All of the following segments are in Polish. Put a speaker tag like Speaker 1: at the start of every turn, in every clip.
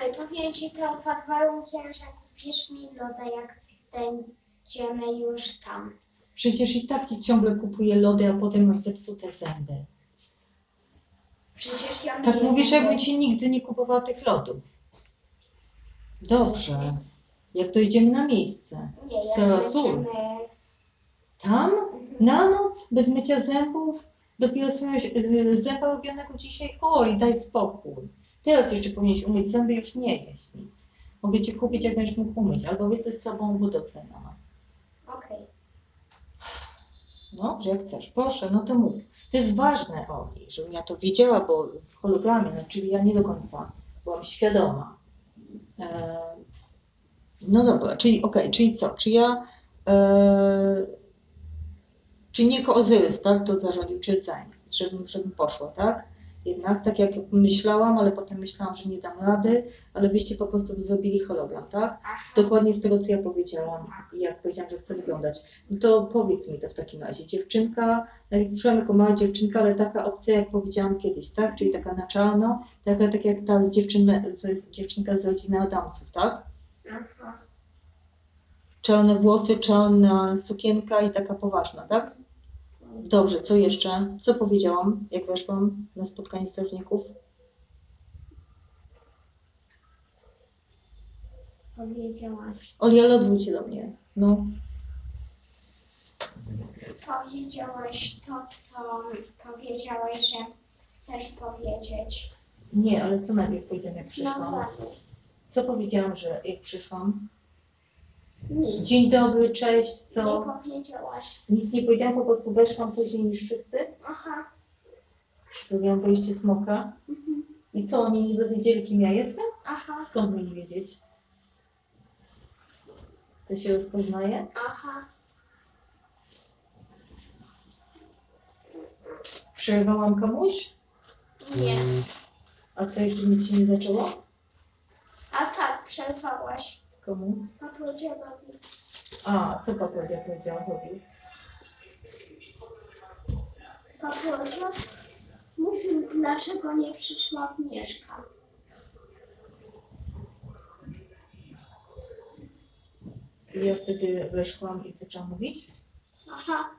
Speaker 1: powiem ci to pod warunkiem, że kupisz mi loda, jak będziemy już tam.
Speaker 2: Przecież i tak ci ciągle kupuję lody, a potem masz zepsute zęby.
Speaker 1: Przecież ja
Speaker 2: Tak
Speaker 1: nie
Speaker 2: mówisz,
Speaker 1: jestem
Speaker 2: jakbym ci nigdy nie kupowała tych lodów. Dobrze. Jak dojedziemy na miejsce.
Speaker 1: Nie,
Speaker 2: w
Speaker 1: jak
Speaker 2: Seoul.
Speaker 1: będziemy...
Speaker 2: Tam? Na noc? Bez mycia zębów? Dopiero co miałeś zęba robionego dzisiaj? Oli, daj spokój. Teraz jeszcze powinieneś umyć zęby, już nie jeść nic. Mogę ci kupić, jak będziesz mógł umyć. Albo wiesz ze sobą wodoplenama.
Speaker 1: Okej.
Speaker 2: No, że jak chcesz. Proszę, no to mów. To jest ważne, Oli, żebym ja to wiedziała, bo w hologramie, no, czyli ja nie do końca byłam świadoma. No dobra, czyli okej, czyli co? Czy ja... Czy nie Ozyrys, tak, to zarządził, czy Ceń, żebym poszła, tak? Jednak tak jak myślałam, ale potem myślałam, że nie dam rady, ale wyście po prostu zrobili hologram, tak? Dokładnie z tego, co ja powiedziałam i jak powiedziałam, że chcę wyglądać. No to powiedz mi to w takim razie. Dziewczynka, czułam jako mała dziewczynka, ale taka opcja, jak powiedziałam kiedyś, tak? Czyli taka na czarno, tak jak ta dziewczynka z rodziny Adamsów, tak?
Speaker 1: Aha.
Speaker 2: Czarne włosy, czarna sukienka i taka poważna, tak? Dobrze, co jeszcze? Co powiedziałam, jak weszłam na spotkanie strażników?
Speaker 1: Powiedziałaś.
Speaker 2: Oli, ale odwróć się do mnie. No.
Speaker 1: Powiedziałaś to, co powiedziałaś, że chcesz powiedzieć.
Speaker 2: Nie, ale co najpierw powiedziałam, jak
Speaker 1: No
Speaker 2: przyszłam?
Speaker 1: ładnie.
Speaker 2: Co powiedziałam, że jak przyszłam?
Speaker 1: Nic.
Speaker 2: Dzień dobry, cześć, co?
Speaker 1: Nie powiedziałaś.
Speaker 2: Nic nie powiedziałam, po prostu weszłam później niż wszyscy.
Speaker 1: Aha.
Speaker 2: Zrobiłam wejście smoka. I co, oni niby wiedzieli, kim ja jestem?
Speaker 1: Aha.
Speaker 2: Skąd mieli wiedzieć? To się rozpoznaje?
Speaker 1: Aha.
Speaker 2: Przerwałam komuś?
Speaker 1: Nie.
Speaker 2: A co, jeszcze nic się nie zaczęło?
Speaker 1: A tak, przerwałaś.
Speaker 2: Komu?
Speaker 1: Paplodziadowi.
Speaker 2: A, co Papodia powiedział, robił?
Speaker 1: Paplodziad mówił, dlaczego nie przyszła Agnieszka.
Speaker 2: I ja wtedy weszłam i zaczęłam mówić?
Speaker 1: Aha.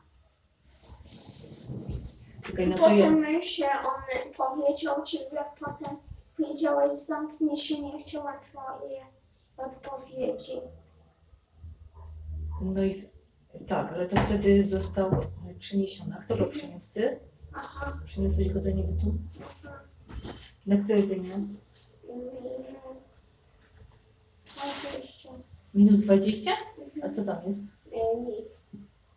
Speaker 2: Okej,
Speaker 1: I
Speaker 2: no to ja.
Speaker 1: potem się on powiedział ci, jak potem wiedziałeś, zamknie się, nie chciała twoje odpowiedzi.
Speaker 2: No i tak, ale to wtedy został przyniesiony. A kto go przyniósł? Ty?
Speaker 1: Aha.
Speaker 2: Przyniosłeś go do niebytu? Na której wymiar?
Speaker 1: Minus 20.
Speaker 2: Minus 20? A co tam jest?
Speaker 1: Nic.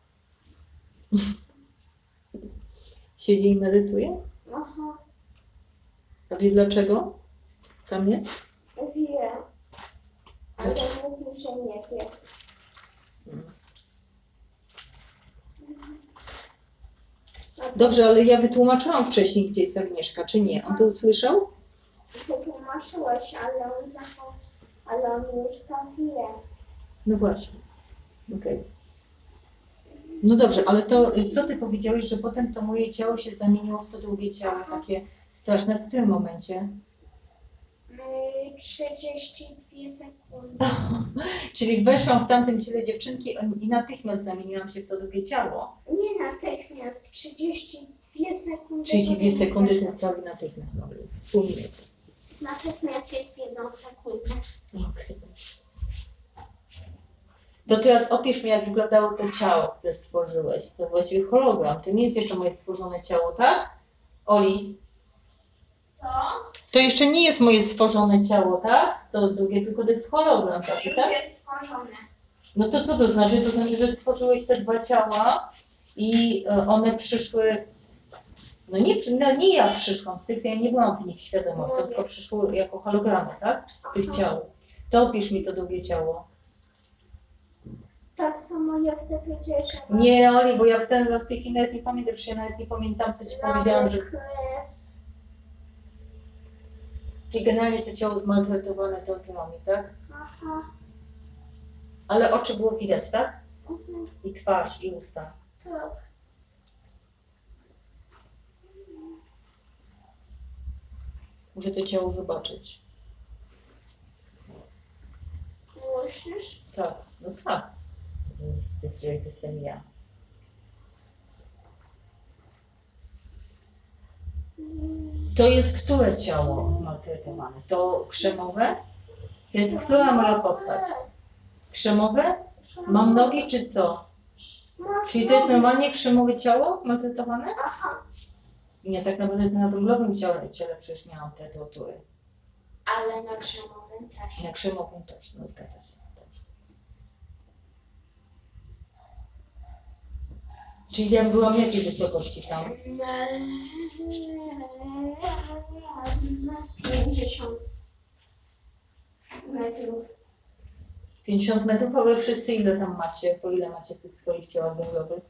Speaker 2: Siedzi i medytuje?
Speaker 1: Aha.
Speaker 2: A wie dlaczego tam jest?
Speaker 1: Wie. Ale mówi, że nie wie.
Speaker 2: Dobrze, ale ja wytłumaczyłam wcześniej, gdzie jest Agnieszka, czy nie? On to usłyszał?
Speaker 1: Wytłumaczyłaś, ale on już to wie.
Speaker 2: No właśnie. Okej. No dobrze, ale to co ty powiedziałeś, że potem to moje ciało się zamieniło w to drugie ciało, takie straszne w tym momencie?
Speaker 1: 32 sekundy.
Speaker 2: Czyli weszłam w tamtym ciele dziewczynki i natychmiast zamieniłam się w to drugie ciało.
Speaker 1: Nie natychmiast, 32 sekundy.
Speaker 2: 32 sekundy to jest prawie natychmiast, dobra, pół minuty.
Speaker 1: Natychmiast jest w 1 sekundę.
Speaker 2: Okej. To teraz opisz mi, jak wyglądało to ciało, które stworzyłeś. To właściwie hologram, to nie jest jeszcze moje stworzone ciało, tak? Oli?
Speaker 1: Co?
Speaker 2: To jeszcze nie jest moje stworzone ciało, tak? To drugie, tylko to jest hologram taki,
Speaker 1: Już
Speaker 2: tak?
Speaker 1: jest stworzone.
Speaker 2: No to co to znaczy? To znaczy, że stworzyłeś te dwa ciała i one przyszły... nie ja przyszłam z tych, ja nie byłam w nich świadomością, tylko przyszły jako hologramy, tak? Tych ciał. To opisz mi to drugie ciało.
Speaker 1: Tak samo jak ty powiedziałeś, że
Speaker 2: Nie, Oli, bo ja w tych nawet nie pamiętam, przecież ja nawet nie pamiętam, co ci powiedziałam, że...
Speaker 1: krew.
Speaker 2: Czyli generalnie to ciało zmaltretowane torturami, tak?
Speaker 1: Aha.
Speaker 2: Ale oczy było widać, tak?
Speaker 1: Mhm.
Speaker 2: I twarz, i usta.
Speaker 1: Tak.
Speaker 2: Muszę to ciało zobaczyć.
Speaker 1: Myślisz?
Speaker 2: Tak, no tak. Jeżeli to jestem ja. To jest które ciało zmaltretowane? To krzemowe? To jest która moja postać? Krzemowe? Mam nogi czy co? Czyli to jest normalnie krzemowe ciało zmaltretowane?
Speaker 1: Aha,
Speaker 2: Nie, tak naprawdę to na węglowym ciele przecież miałam te tortury.
Speaker 1: ale na krzemowym też.
Speaker 2: Na krzemowym też, no zgadza się. Tak. Czyli ja byłam w jakiej wysokości tam?
Speaker 1: 50 metrów.
Speaker 2: 50 metrów, a wy wszyscy ile tam macie? Po ile macie w tych swoich ciałach węglowych?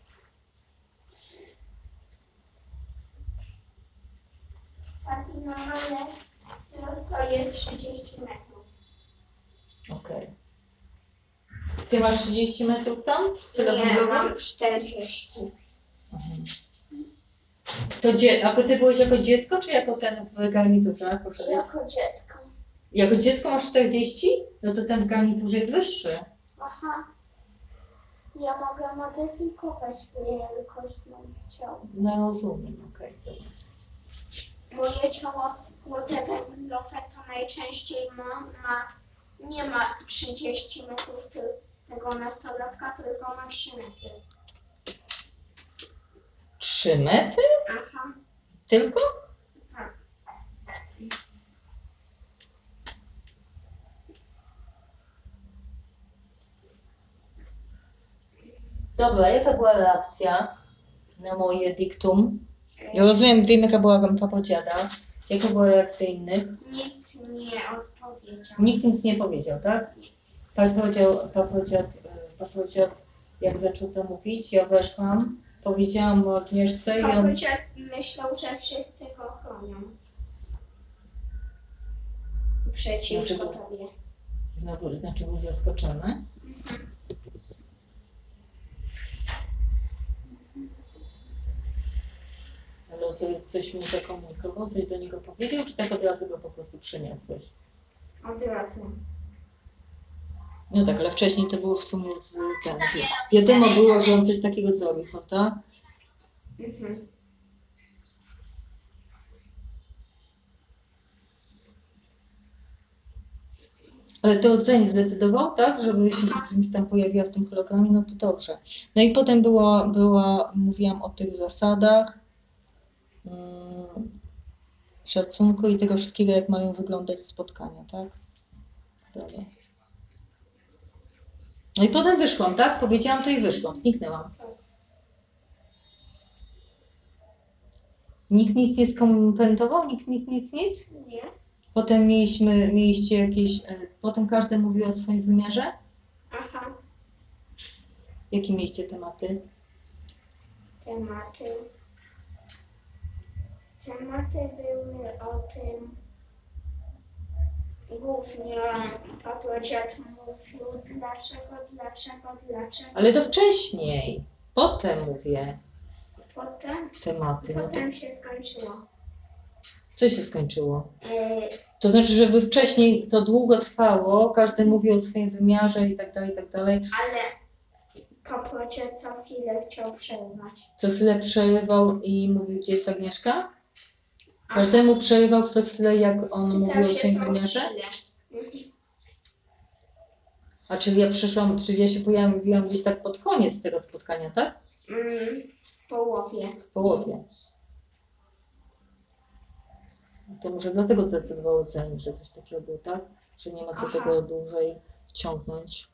Speaker 1: Taki normalny wzrost to jest 30 metrów.
Speaker 2: Okej. Ty masz 30 metrów tam?
Speaker 1: Nie,
Speaker 2: węglowych?
Speaker 1: mam 40.
Speaker 2: Mhm. To a ty byłeś jako dziecko, czy jako ten w garniturze? Proszę.
Speaker 1: Jako dziecko.
Speaker 2: Jako dziecko masz 40? No to ten w garniturze jest wyższy.
Speaker 1: Aha. Ja mogę modyfikować wielkość moich ciał.
Speaker 2: No rozumiem, okej. Dobra.
Speaker 1: Moje ciało młote węglowe to najczęściej nie ma 30 metrów tego nastolatka, tylko ma 3 metry.
Speaker 2: 3 metry?
Speaker 1: Aha,
Speaker 2: Tylko?
Speaker 1: tak.
Speaker 2: Dobra, jaka była reakcja na moje diktum? Ja rozumiem, wiem jaka była papodziada. Jaka była reakcja innych?
Speaker 1: Nikt nie odpowiedział.
Speaker 2: Nikt nic nie powiedział, tak? Papodziad, jak zaczął to mówić, ja weszłam, powiedziałam o Agnieszce i on...
Speaker 1: Papuciak myślał, że wszyscy go chronią. Przeciwko
Speaker 2: Dlaczego?
Speaker 1: tobie.
Speaker 2: Znowu, był zaskoczony. Ale on sobie coś mu zakomunikował, coś do niego powiedział, czy tak od razu go po prostu przeniosłeś?
Speaker 1: Od razu.
Speaker 2: No tak, ale wcześniej to było w sumie z ten. Wiadomo było, że on coś takiego zrobił, prawda?
Speaker 1: Mhm.
Speaker 2: Ale to oceń zdecydował, tak? Żeby się czymś tam pojawiła w tym hologramie, no to dobrze. No i potem mówiłam o tych zasadach szacunku i tego wszystkiego, jak mają wyglądać spotkania, tak? Dobra. No i potem wyszłam, tak? Powiedziałam to i wyszłam, zniknęłam. Nikt nic nie skomentował? Nikt nic?
Speaker 1: Nie?
Speaker 2: Potem mieliście jakieś... Potem każdy mówił o swoim wymiarze?
Speaker 1: Aha.
Speaker 2: Jakie mieliście tematy?
Speaker 1: Tematy były o tym, głównie papodziad mówił dlaczego.
Speaker 2: Ale to wcześniej. Potem mówię
Speaker 1: Potem
Speaker 2: tematy. No to
Speaker 1: się skończyło.
Speaker 2: co się skończyło? To znaczy, że wy wcześniej to długo trwało, każdy mówił o swoim wymiarze i tak dalej, i tak dalej.
Speaker 1: Ale papodziad co chwilę chciał przerwać.
Speaker 2: Co chwilę przerywał i mówił, gdzie jest Agnieszka? Każdemu przerywał co chwilę, jak on mówił o swoim wymiarze? A czyli ja się pojawiłam gdzieś tak pod koniec tego spotkania, tak?
Speaker 1: W połowie.
Speaker 2: W połowie. To może dlatego zdecydował ocenić, że coś takiego było, tak? Że nie ma co tego dłużej wciągnąć.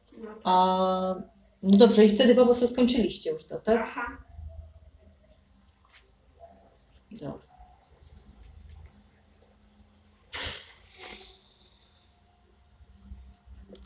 Speaker 2: No dobrze, i wtedy po prostu skończyliście już to, tak?
Speaker 1: Aha.
Speaker 2: Dobra.